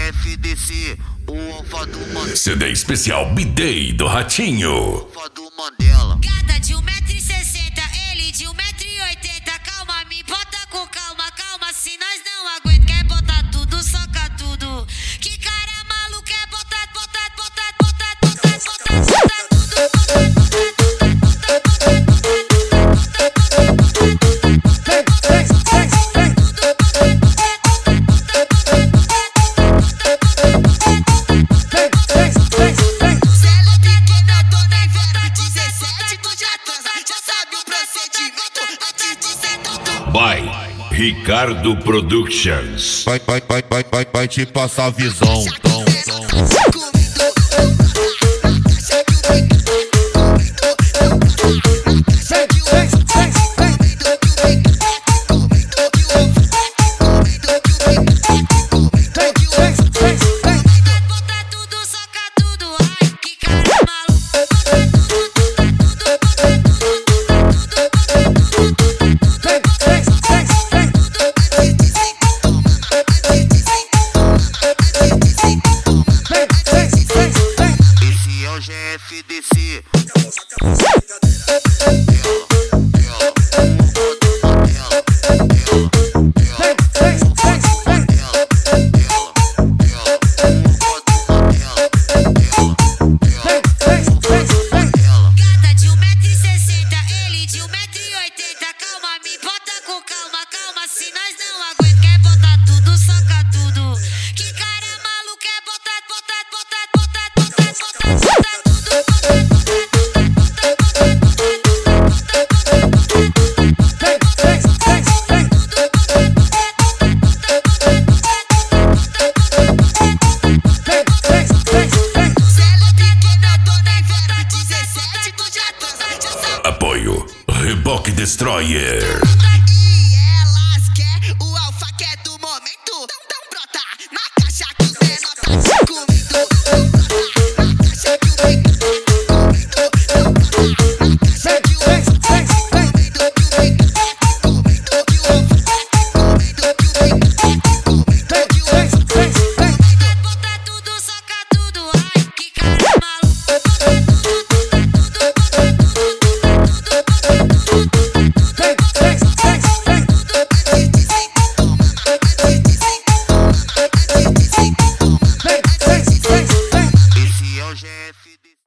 FDC, o Alfa do Mandela. CD especial B-Day do Ratinho. Alfa do Mandela. Gata de 1,60 m, ele de 1,80 m. Calma, me bota com calma, calma. Se nós não aguenta, quer botar tudo, soca tudo. Que cara maluco, quer botar tudo. By Ricardo Productions. Vai te passar visão.